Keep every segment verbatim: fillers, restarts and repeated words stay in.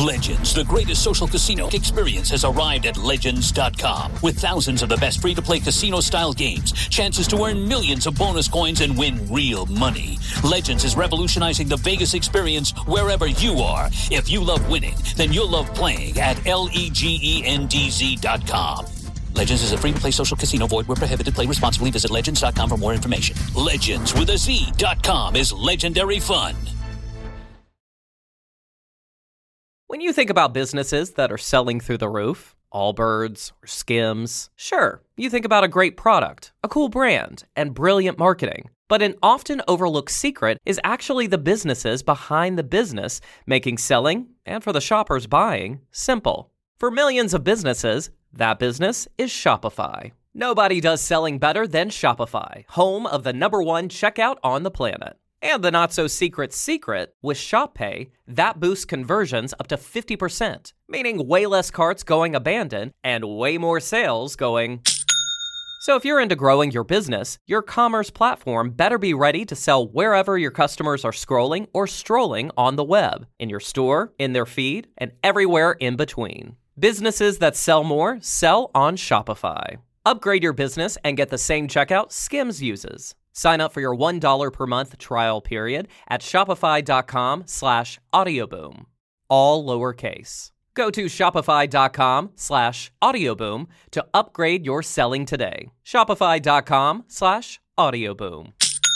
Legends, the greatest social casino experience, has arrived at Legends dot com. With thousands of the best free-to-play casino-style games, chances to earn millions of bonus coins and win real money. Legends is revolutionizing the Vegas experience wherever you are. If you love winning, then you'll love playing at L-E-G-E-N-D-Z dot com. Legends is a free-to-play social casino. Void where prohibited. Play responsibly. Visit Legends dot com for more information. Legends with a Z dot com is legendary fun. When you think about businesses that are selling through the roof, Allbirds or Skims, sure, you think about a great product, a cool brand, and brilliant marketing. But an often overlooked secret is actually the businesses behind the business, making selling, and for the shoppers buying, simple. For millions of businesses, that business is Shopify. Nobody does selling better than Shopify, home of the number one checkout on the planet. And the not-so-secret secret, with Shop Pay, that boosts conversions up to fifty percent, meaning way less carts going abandoned and way more sales going... So if you're into growing your business, your commerce platform better be ready to sell wherever your customers are scrolling or strolling on the web, in your store, in their feed, and everywhere in between. Businesses that sell more sell on Shopify. Upgrade your business and get the same checkout Skims uses. Sign up for your one dollar per month trial period at shopify.com slash audioboom. All lowercase. Go to shopify.com slash audioboom to upgrade your selling today. Shopify.com slash audioboom.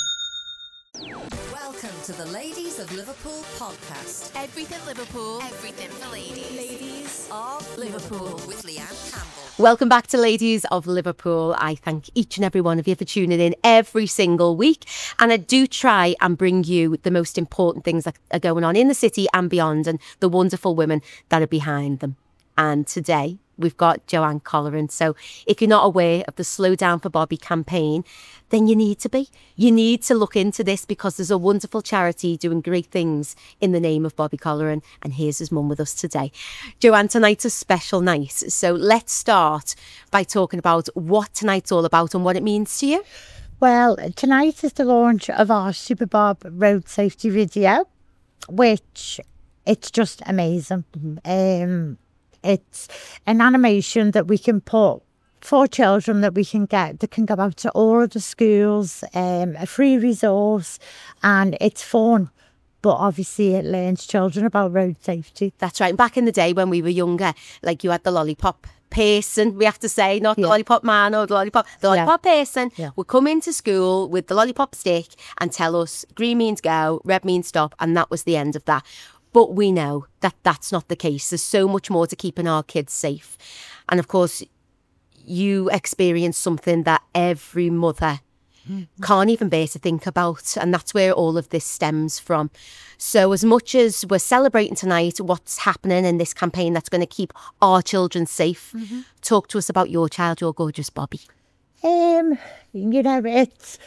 Welcome to the Ladies of Liverpool podcast. Everything Liverpool. Everything for ladies. Ladies of Liverpool with Leanne Campbell. Welcome back to Ladies of Liverpool. I thank each and every one of you for tuning in every single week. And I do try and bring you the most important things that are going on in the city and beyond, and the wonderful women that are behind them. And today we've got Joanne Colleran. So if you're not aware of the Slow Down for Bobby campaign, then you need to be. You need to look into this because there's a wonderful charity doing great things in the name of Bobby Colleran. And here's his mum with us today. Joanne, tonight's a special night. So let's start by talking about what tonight's all about and what it means to you. Well, tonight is the launch of our Super Bob road safety video, which it's just amazing. Mm-hmm. Um, it's an animation that we can put for children that we can get that can go out to all of the schools, um, a free resource, and it's fun. But obviously it learns children about road safety. That's right. Back in the day when we were younger, like you had the lollipop person, we have to say, not yeah. the lollipop man or the lollipop. The lollipop yeah. person yeah. would come into school with the lollipop stick and tell us green means go, red means stop, and that was the end of that. But we know that that's not the case. There's so much more to keeping our kids safe. And of course, you experience something that every mother mm-hmm. can't even bear to think about. And that's where all of this stems from. So as much as we're celebrating tonight what's happening in this campaign that's going to keep our children safe, mm-hmm. talk to us about your child, your gorgeous Bobby. Um, you know, it's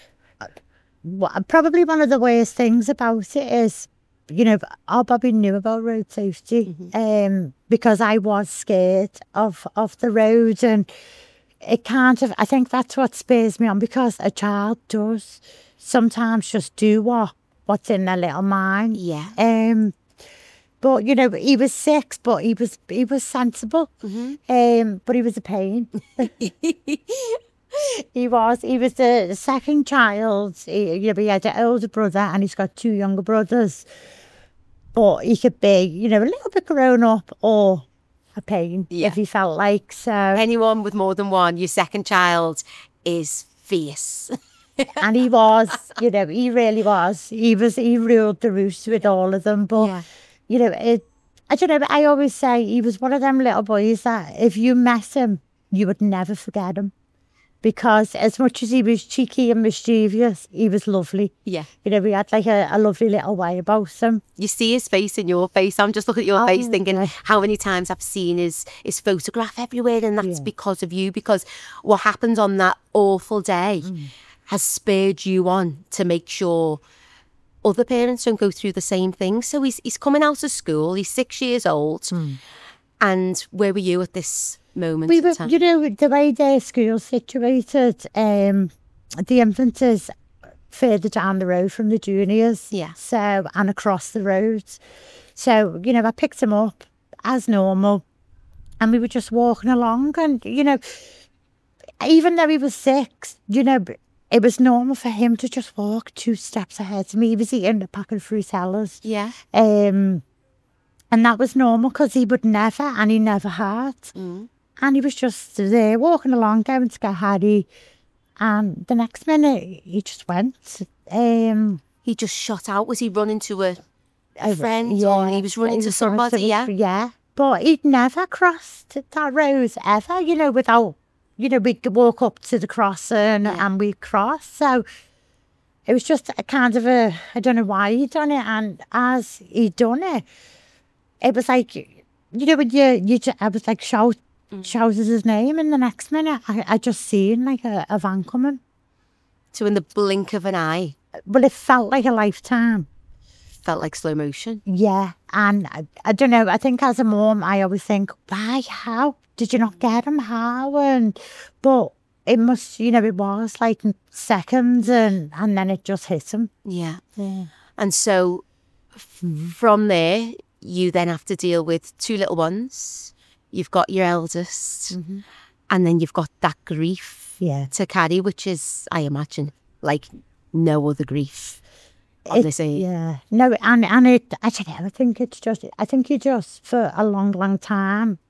probably one of the worst things about it is, you know, our Bobby knew about road safety mm-hmm. um, because I was scared of, of the road, and it can't have, I think that's what spurs me on, because a child does sometimes just do what what's in their little mind. Yeah. Um, but, you know, he was six, but he was he was sensible. Mm-hmm. Um, but he was a pain. He was. He was the second child. He, you know, he had an older brother and he's got two younger brothers. But he could be, you know, a little bit grown up or a pain yeah. if he felt like. So anyone with more than one, your second child is fierce. And he was, you know, he really was. He was. He ruled the roost with all of them. But, yeah. you know, it, I don't know, I always say he was one of them little boys that if you met him, you would never forget him. Because as much as he was cheeky and mischievous, he was lovely. Yeah. You know, we had like a, a lovely little way about him. You see his face in your face. I'm just looking at your oh, face thinking yeah. how many times I've seen his, his photograph everywhere, and that's yeah. because of you. Because what happened on that awful day mm. has spurred you on to make sure other parents don't go through the same thing. So he's, he's coming out of school. He's six years old. Mm. And where were you at this moment? We were, you know, the way their school's situated, um, the infant is further down the road from the juniors. Yeah. So, and across the roads. So, you know, I picked him up as normal and we were just walking along and, you know, even though he was six, you know, it was normal for him to just walk two steps ahead of me. He was eating a pack of Fruitellas. Yeah. Um, and that was normal because he would never, and he never had. Mm. And he was just there walking along, going to get Harry. And the next minute, he just went. Um, he just shot out. Was he running to a, a friend? Yeah. Or he was running he to was somebody, running yeah? to- Yeah. But he'd never crossed that road ever, you know, without, you know, we'd walk up to the crossing Yeah. and we'd cross. So it was just a kind of a, I don't know why he'd done it. And as he'd done it, it was like, you know, when you, you just, I was like, shout, Mm. shouted his name. And the next minute, I, I just seen like a, a van coming. So in the blink of an eye, Well, it felt like a lifetime. felt like slow motion. Yeah. And I, I don't know, I think as a mum, I always think, why, how? Did you not get him? How? And, but it must, you know, it was like seconds and, and then it just hit him. Yeah. Yeah. And so f- from there, you then have to deal with two little ones. You've got your eldest, and then you've got that grief Yeah. to carry, which is, I imagine, like no other grief on It- this age. Yeah. No, and, and it, I don't know, I think it's just, I think you just, for a long, long time,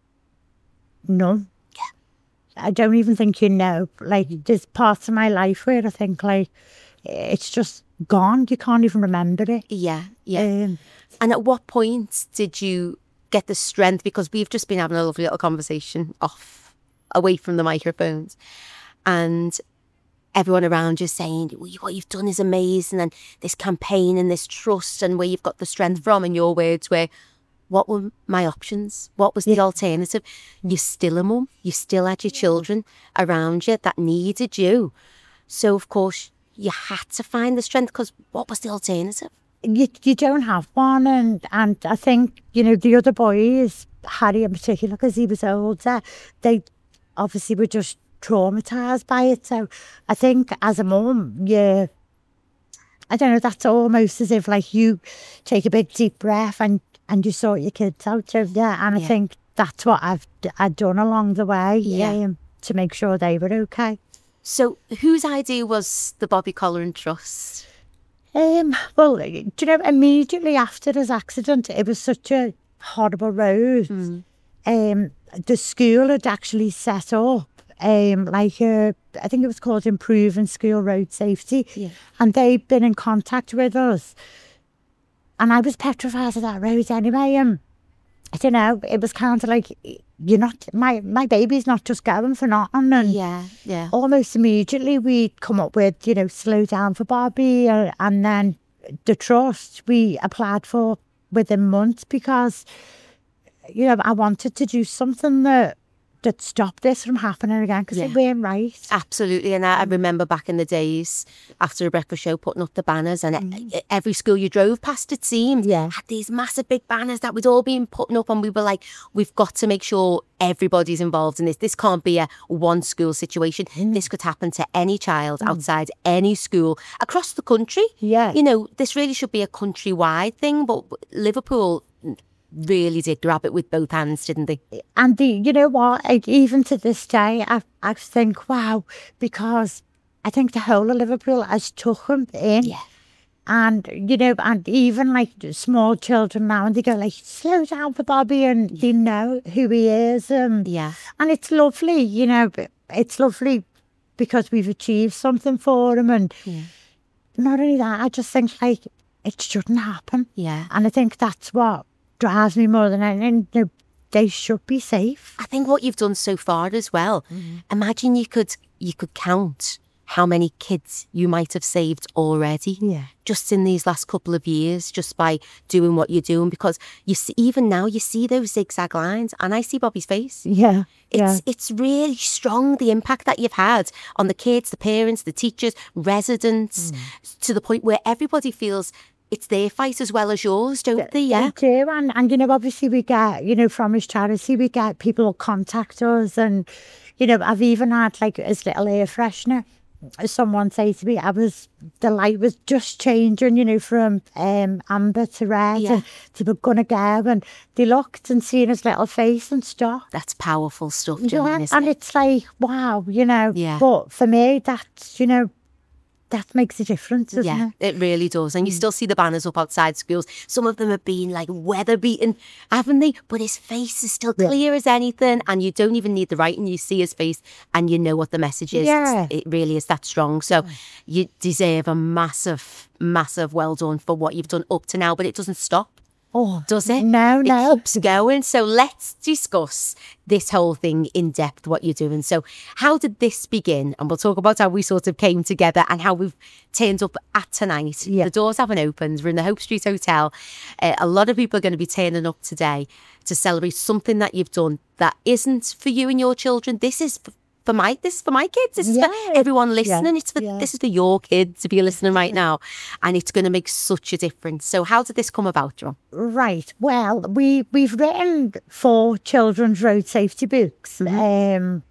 no. Yeah. I don't even think you know. Like, there's parts of my life where I think, like, it's just gone. You can't even remember it. Yeah, yeah. Um, And at what point did you get the strength? Because we've just been having a lovely little conversation off, away from the microphones. And everyone around you saying, well, what you've done is amazing. And this campaign and this trust and where you've got the strength from. And your words were, what were my options? What was the alternative? You're still a mum. You still had your children around you that needed you. So, of course, you had to find the strength because what was the alternative? you you don't have one, and and I think, you know, the other boys, Harry in particular, because he was older, they obviously were just traumatized by it. So I think as a mum, yeah, I don't know, that's almost as if like you take a big deep breath and and you sort your kids out. So yeah, and I Yeah. think that's what I've I've done along the way, Yeah. um, to make sure they were okay. So whose idea was the Bobby Colleran Trust? Um, well, do you know, immediately after his accident, it was such a horrible road. Mm. Um, the school had actually set up, um, like a, I think it was called Improving School Road Safety, Yeah. and they'd been in contact with us. And I was petrified of that road anyway. Um, I don't know, it was kind of like, you're not, my, my baby's not just going for nothing. And Yeah, yeah. almost immediately we'd come up with, you know, Slow Down for Bobby, uh, and then the trust we applied for within months because, you know, I wanted to do something that that stopped this from happening again because Yeah. it weren't right. Absolutely. And I, I remember back in the days after a breakfast show putting up the banners and e- every school you drove past, it seemed, Yeah. had these massive big banners that we'd all been putting up, and we were like, we've got to make sure everybody's involved in this. This can't be a one school situation. This could happen to any child outside any school across the country. Yeah. You know, this really should be a countrywide thing, but Liverpool really did grab it with both hands, didn't they? And the, you know what, like, even to this day, I, I think, wow, because I think the whole of Liverpool has took him in. Yeah. And, you know, and even like small children now, and they go like, slow down for Bobby, and they know who he is. Um, Yeah. And it's lovely, you know, it's lovely because we've achieved something for him. And Yeah. not only that, I just think like, it shouldn't happen. Yeah. And I think that's what drives me more than anything. You know, they should be safe. I think what you've done so far as well, imagine you could you could count how many kids you might have saved already Yeah. just in these last couple of years, just by doing what you're doing. Because you see, even now you see those zigzag lines, and I see Bobby's face. Yeah. It's yeah. it's really strong, the impact that you've had on the kids, the parents, the teachers, residents, to the point where everybody feels it's their fight as well as yours, don't they? Yeah. They do, and, and you know, obviously we get, you know, from his charity, we get people contact us, and, you know, I've even had like his little air freshener someone say to me, I was, the light was just changing, you know, from um, amber to red, Yeah. and they were going to go, and they looked and seen his little face and stopped. That's powerful stuff, You know, Joan, and isn't it? it's like, wow, you know. Yeah. But for me, that's, you know, that makes a difference, doesn't Yeah, it? it really does. And you still see the banners up outside schools. Some of them have been like weather beaten, haven't they? But his face is still clear as anything. And you don't even need the writing. You see his face and you know what the message is. Yeah. It's- It really is that strong. So you deserve a massive, massive well done for what you've done up to now. But it doesn't stop. Oh, Does it? No, It no. keeps going. So let's discuss this whole thing in depth, what you're doing. So how did this begin? And we'll talk about how we sort of came together and how we've turned up at tonight. Yeah. The doors haven't opened. We're in the Hope Street Hotel. Uh, a lot of people are going to be turning up today to celebrate something that you've done that isn't for you and your children. This is for For my, this is for my kids. This is Yeah. for everyone listening. It's for Yeah. this is for your kids if you're listening right now, and it's going to make such a difference. So, how did this come about, John? Right. Well, we we've written four children's road safety books um,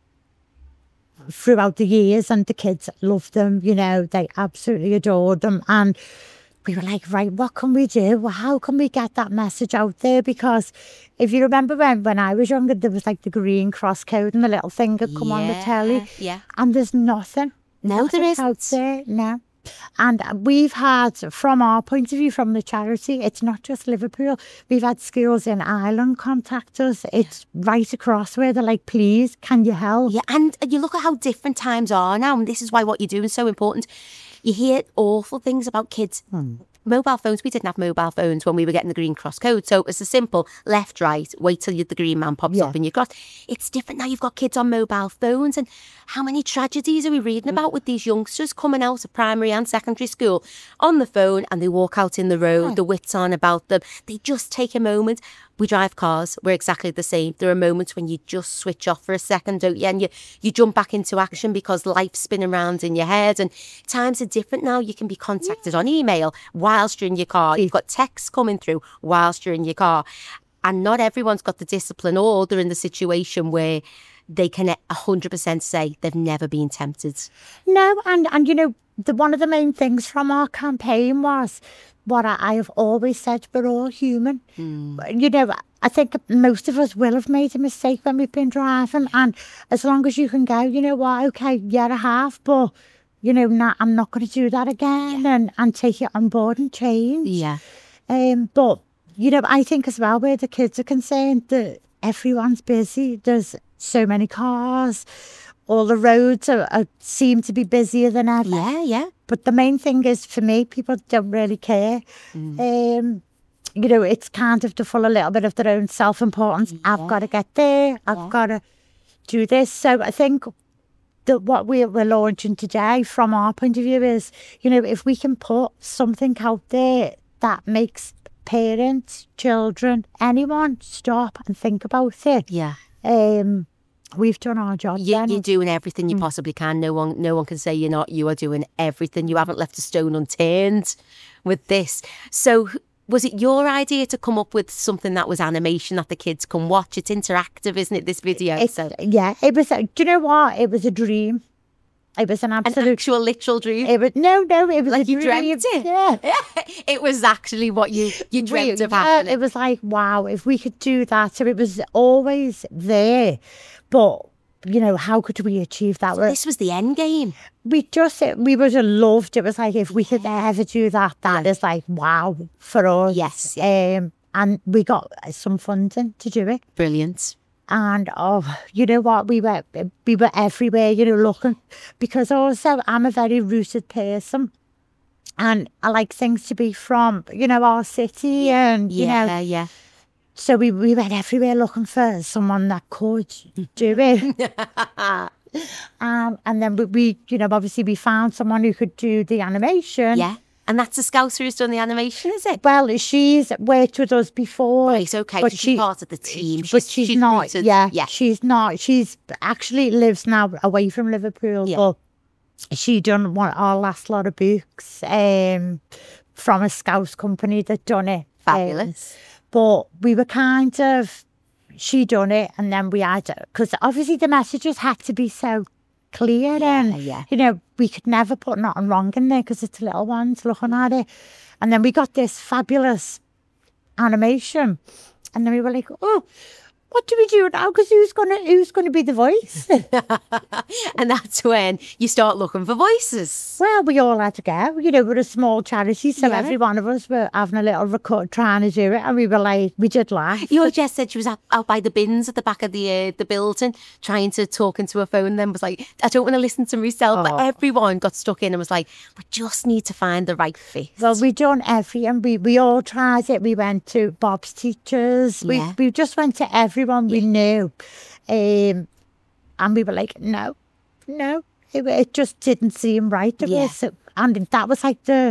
throughout the years, and the kids loved them. You know, they absolutely adored them, and we were like, right, what can we do? Well, how can we get that message out there? Because if you remember when when I was younger, there was like the green cross code and the little thing had come on the Yeah, telly, yeah. and there's nothing. No, there Nothing out isn't. there, no. And we've had, from our point of view, from the charity, it's not just Liverpool. We've had schools in Ireland contact us. It's right across where they're like, please, can you help? Yeah, and you look at how different times are now, and this is why what you're doing is so important. You hear awful things about kids. Mobile phones, we didn't have mobile phones when we were getting the green cross code. So it's a simple left, right, wait till you, the green man pops Yeah. up and you cross. It's different now. You've got kids on mobile phones. And how many tragedies are we reading about with these youngsters coming out of primary and secondary school on the phone, and they walk out in the road, the wits on about them. They just take a moment. We drive cars. We're exactly the same. There are moments when you just switch off for a second, don't you? And you, you jump back into action because life's spinning around in your head. And times are different now. You can be contacted on email whilst you're in your car. You've got texts coming through whilst you're in your car. And not everyone's got the discipline, or they're in the situation where they can one hundred percent say they've never been tempted. No, and, and you know, the one of the main things from our campaign was what I, I have always said, we're all human. You know, I think most of us will have made a mistake when we've been driving, and as long as you can go, you know what, okay, yeah, I have, but, you know, not, I'm not going to do that again, and, and take it on board and change. Yeah. Um, but, you know, I think as well, where the kids are concerned, that everyone's busy. There's so many cars. All the roads are, are seem to be busier than ever. Yeah, yeah. But the main thing is, for me, people don't really care. Um, you know, it's kind of to full a little bit of their own self-importance. I've got to get there. I've got to do this. So I think that what we're, we're launching today, from our point of view, is, you know, if we can put something out there that makes parents, children, anyone stop and think about it, Yeah. um, we've done our job. You, then. you're doing everything you possibly can. No one, no one can say you're not. You are doing everything. You haven't left a stone unturned with this. So, was it your idea to come up with something that was animation that the kids can watch? It's interactive, isn't it? This video. It's, so, yeah, it was. Do you know what? It was a dream. It was an an absolute. actual literal dream. It was no, no. It was Like a you dream. dreamt it? Yeah. It was actually what you you dreamt We- of yeah, happening. it was like, wow, if we could do that. So it was always there, but you know, how could we achieve that? This was the end game. We just, we would have loved. It was like, if we could ever do that, that is like wow for us. Yes, Um, and we got some funding to do it. Brilliant. And oh, you know what? We were we were everywhere, you know, looking, because also I'm a very rooted person, and I like things to be from, you know, our city, and you Yeah, know, yeah. so we we went everywhere looking for someone that could do it. um, and then we, we, you know, obviously we found someone who could do the animation. Yeah. And that's the Scouser who's done the animation, is it? Well, she's worked with us before. Right, okay, so she's part of the team. But She's- she's, she's not, rooted- yeah, yeah. she's not. She's actually lives now away from Liverpool, Yeah. but she done one our last lot of books um, from a Scouse company that done it. Um, Fabulous. but we were kind of, she done it, and then we had, because obviously the messages had to be so clear. Yeah, and, yeah. you know, we could never put nothing wrong in there because it's little ones looking at it. And then we got this fabulous animation. And then we were like, oh, what do we do now? Because who's gonna who's gonna be the voice? And that's when you start looking for voices. Well, we all had to go. You know, we're a small charity, so Yeah. every one of us were having a little record trying to do it, and we were like, we did laugh. Your Jess said she was out, out by the bins at the back of the uh, the building trying to talk into a phone, then was like, I don't want to listen to myself. But Oh. everyone got stuck in and was like, we just need to find the right fit. Well, we done every, and we, we all tried it. We went to Bob's teachers. Yeah. We we just went to everyone we knew, um, and we were like, no, no, it, it just didn't seem right to Yeah. us. And that was like the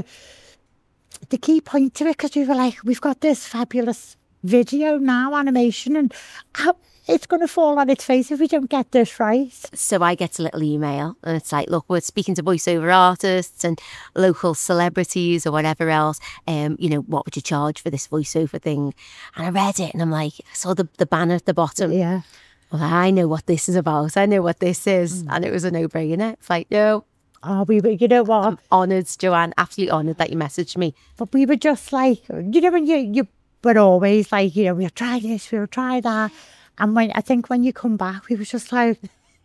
the key point to it, because we were like, we've got this fabulous video now, animation, and how, it's going to fall on its face if we don't get this right. So I get a little email and it's like, look, we're speaking to voiceover artists and local celebrities or whatever else. Um, you know, what would you charge for this voiceover thing? And I read it and I'm like, I saw the, the banner at the bottom. Yeah. Well, I know what this is about. I know what this is. And it was a no-brainer. It's like, no, Oh, we were, you know what? I'm honoured, Joanne, absolutely honoured that you messaged me. But we were just like, you know, when you, you were always like, you know, we'll try this, we'll try that. And when I think when you come back, we were just like,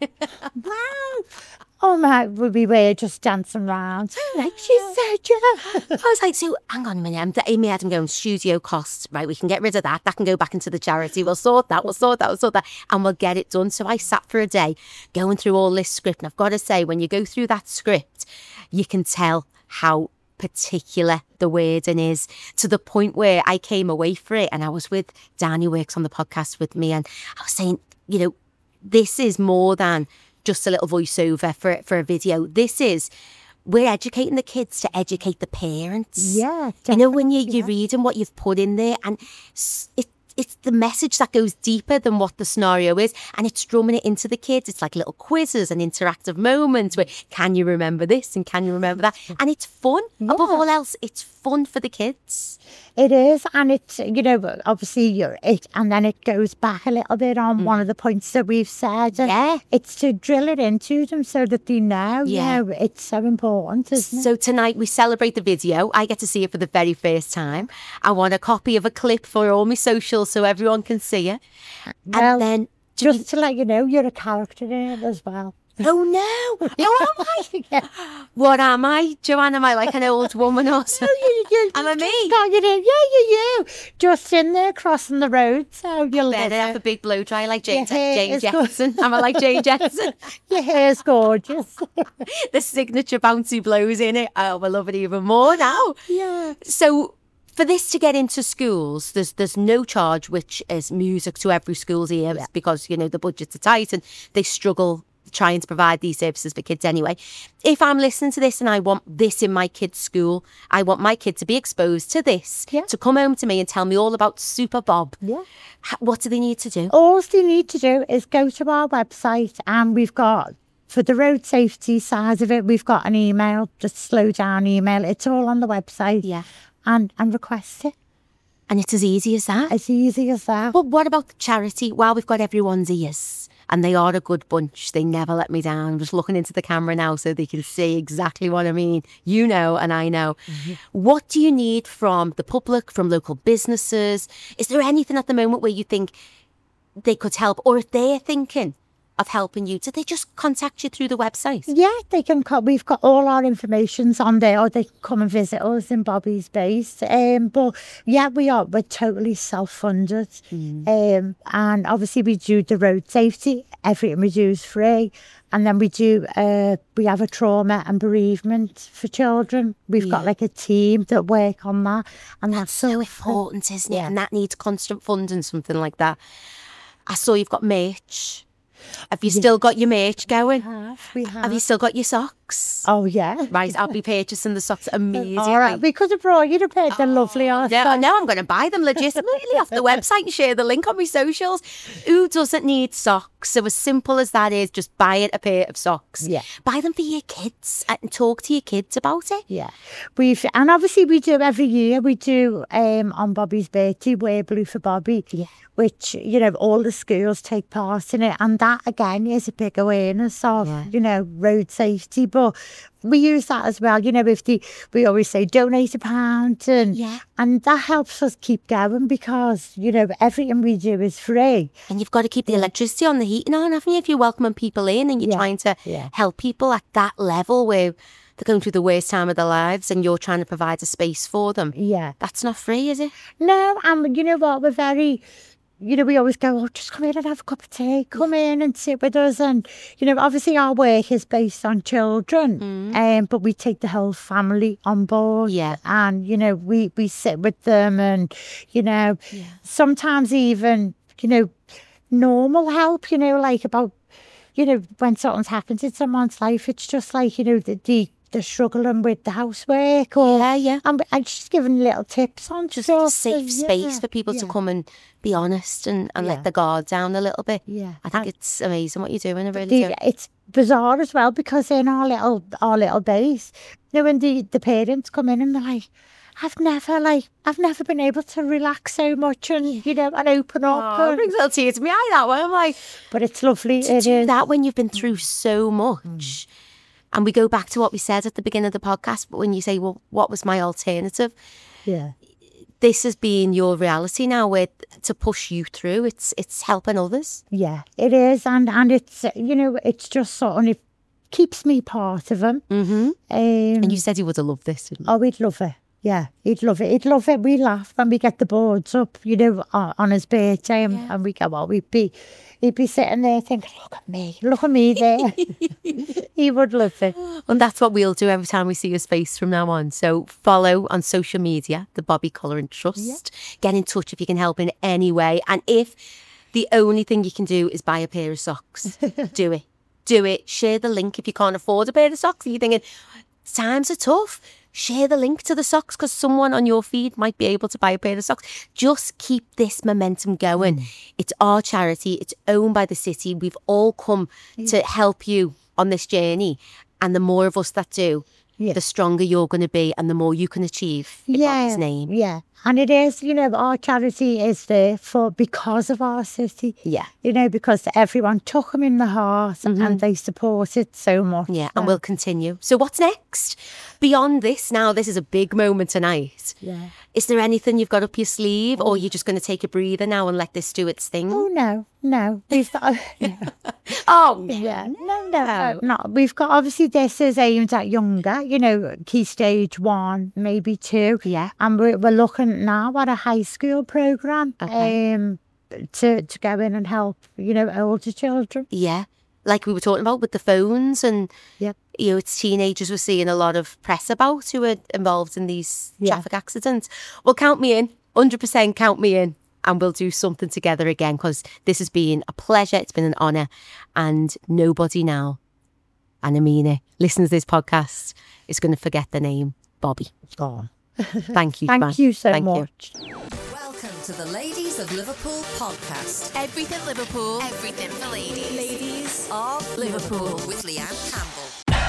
wow. Oh my, we were just dancing around. Like she said, yeah. I was like, so hang on a minute. I'm in my head, I'm going, studio costs, right? We can get rid of that. That can go back into the charity. We'll sort that, we'll sort that, we'll sort that. And we'll get it done. So I sat for a day going through all this script. And I've got to say, when you go through that script, you can tell how particular the wording is, to the point where I came away for it and I was with Dan, who works on the podcast with me, and I was saying, you know, this is more than just a little voiceover for for a video. This is, we're educating the kids to educate the parents. Yeah, You know, when you, definitely, you're reading what you've put in there, and s- it it's the message that goes deeper than what the scenario is, and it's drumming it into the kids. It's like little quizzes and interactive moments where, can you remember this and can you remember that? And it's fun. Above all else, it's fun for the kids. It is, and it's, you know, obviously you're it, and then it goes back a little bit on one of the points that we've said. And Yeah. it's to drill it into them so that they know. Yeah. You know, it's so important, isn't it? So tonight we celebrate the video. I get to see it for the very first time. I want a copy of a clip for all my socials so everyone can see it. Well, And then, do we- just to let you know, you're a character in it as well. oh no, oh am I? Yeah. What am I, Joanne? Am I like an old woman or something? You, you, I'm a me. Got you in. Yeah, you, you. Just in there crossing the road, so you'll love Better have a it. big blow dry like Jane, Your hair Jane is good. Jetson. Am I like Jane Jetson? Your hair's gorgeous. The signature bouncy blows in it. Oh, I love it even more now. Yeah. So for this to get into schools, there's there's no charge, which is music to every school's ears, because, you know, the budgets are tight and they struggle trying to provide these services for kids anyway. If I'm listening to this and I want this in my kid's school, I want my kid to be exposed to this, Yeah. to come home to me and tell me all about Super Bob. Yeah. H- What do they need to do? All they need to do is go to our website, and we've got, for the road safety side of it, we've got an email, just slow down email. It's all on the website. Yeah. And, and request it. And it's as easy as that. As easy as that. But what about the charity? Well, we've got everyone's ears, and they are a good bunch. They never let me down. I'm just looking into the camera now so they can see exactly what I mean. You know, and I know. What do you need from the public, from local businesses? Is there anything at the moment where you think they could help? Or if they're thinking of helping you, do they just contact you through the website? Yeah, they can come. We've got all our information's on there, or they can come and visit us in Bobby's Base. Um, but yeah, we are. We're totally self-funded, um, and obviously we do the road safety. Everything we do is free, and then we do. Uh, we have a trauma and bereavement for children. We've got Yeah. like a team that work on that, and That's that's so important, isn't it? Yeah. And that needs constant funding, something like that. I saw you've got merch. Have you still got your merch going? have. We have. Have you still got your socks? socks. Oh, yeah. Right, I'll be purchasing the socks immediately. All right, we could have brought you a pair. They're lovely, aren't they? No, no, I'm going to buy them legitimately off the website and share the link on my socials. Who doesn't need socks? So as simple as that is, just buy it a pair of socks. Yeah. Buy them for your kids and talk to your kids about it. Yeah. We've and obviously we do every year, we do um, on Bobby's birthday, Wear Blue for Bobby, Yeah. which, you know, all the schools take part in it. And that, again, is a big awareness of, Yeah. you know, road safety. But we use that as well. You know, if the, we always say donate a pound. And, Yeah. and that helps us keep going because, you know, everything we do is free. And you've got to keep the electricity on, the heating on, haven't you? If you're welcoming people in and you're Yeah. trying to Yeah. help people at that level where they're going through the worst time of their lives and you're trying to provide a space for them. Yeah. That's not free, is it? No, and you know what, we're very, you know, we always go, oh, just come in and have a cup of tea, come in and sit with us. And, you know, obviously our work is based on children, um, but we take the whole family on board. Yeah. And, you know, we, we sit with them and, you know, sometimes even, you know, normal help, you know, like about, you know, when something's happened in someone's life, it's just like, you know, the, the they're struggling with the housework or Yeah, yeah. and I'm just giving little tips on Just a stuff. safe Yeah, space for people to yeah. come and be honest and, and Yeah. let the guard down a little bit. Yeah. I think And- it's amazing what you're doing. I really The- do. it's bizarre as well because in our little our little base, you know, when the, the parents come in and they're like, I've never like I've never been able to relax so much and you know and open up. Oh, it and- brings a little tear to my eye, that one. I'm like, but it's lovely. to It do is. that when you've been through so much. And we go back to what we said at the beginning of the podcast, but when you say, well, what was my alternative? Yeah. This has been your reality now where to push you through. It's it's helping others. Yeah, it is, and and it's uh, you know it's just sort of it keeps me part of him. Mm-hmm. Um, And you said you would have loved this, didn't you? oh, he'd love it. Yeah, he'd love it. He'd love it. We laugh when we get the boards up, you know, on, on his birthday, and, and we go, well, we'd be, he'd be sitting there thinking, look at me, look at me there. He would love it. And that's what we'll do every time we see his face from now on. So follow on social media, the Bobby Colouring Trust. Get in touch if you can help in any way. And if the only thing you can do is buy a pair of socks, do it. Do it. Share the link if you can't afford a pair of socks. And you're thinking, times are tough. Share the link to the socks because someone on your feed might be able to buy a pair of socks. Just keep this momentum going. Mm. It's our charity. It's owned by the city. We've all come yeah. to help you on this journey. And the more of us that do, yeah. the stronger you're going to be and the more you can achieve in yeah. Bobby's name. Yeah. And it is, you know, our charity is there for because of our city. Yeah. You know, because everyone took them in the heart mm-hmm. and they support it so much. Yeah, and we'll continue. So what's next? Beyond this, now this is a big moment tonight. Yeah. Is there anything you've got up your sleeve or you're just going to take a breather now and let this do its thing? Oh, no, no. We've got, no. oh, no. Yeah, no, no, no, no. We've got, obviously this is aimed at younger, you know, key stage one, maybe two. Yeah. And we're, we're looking now at a high school programme okay. um, to, to go in and help, you know, older children. Yeah. Like we were talking about with the phones and, yep. you know, it's teenagers we're seeing a lot of press about who are involved in these yeah. traffic accidents. Well, count me in, one hundred percent count me in, and we'll do something together again because this has been a pleasure. It's been an honour. And nobody now, and I mean it, listens to this podcast is going to forget the name Bobby. It's gone. Thank you. Thank man. you so Thank much. You. Welcome to the Ladies of Liverpool podcast. Everything Liverpool, everything for ladies. Ladies of Liverpool with Leanne Campbell.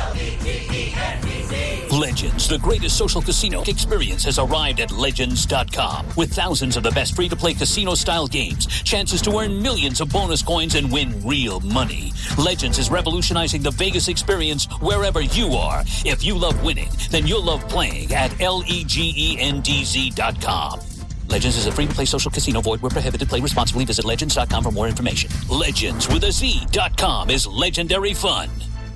Legends, the greatest social casino experience, has arrived at Legends dot com. With thousands of the best free-to-play casino-style games, chances to earn millions of bonus coins and win real money. Legends is revolutionizing the Vegas experience wherever you are. If you love winning, then you'll love playing at L E G E N D Z dot com. Legends is a free-to-play social casino. Void where prohibited. Play responsibly. Visit Legends dot com for more information. Legends with a Z dot com is legendary fun.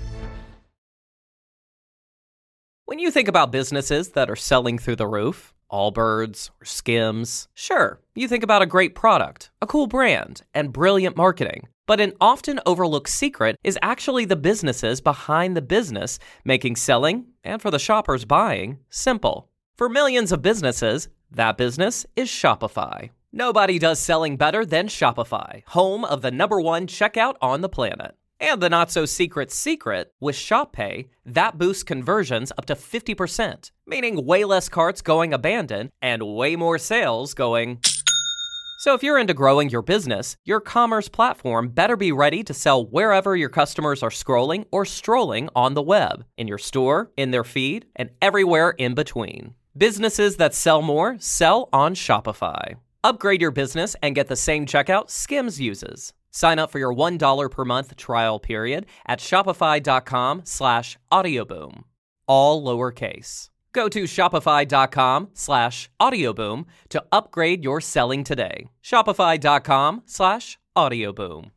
When you think about businesses that are selling through the roof, Allbirds or Skims, sure, you think about a great product, a cool brand, and brilliant marketing. But an often overlooked secret is actually the businesses behind the business, making selling, and for the shoppers buying, simple. For millions of businesses, that business is Shopify. Nobody does selling better than Shopify, home of the number one checkout on the planet. And the not-so-secret secret, with Shop Pay, that boosts conversions up to fifty percent, meaning way less carts going abandoned and way more sales going... So if you're into growing your business, your commerce platform better be ready to sell wherever your customers are scrolling or strolling on the web, in your store, in their feed, and everywhere in between. Businesses that sell more sell on Shopify. Upgrade your business and get the same checkout Skims uses. Sign up for your one dollar per month trial period at shopify.com slash audioboom. All lowercase. Go to shopify.com slash audioboom to upgrade your selling today. Shopify.com slash audioboom.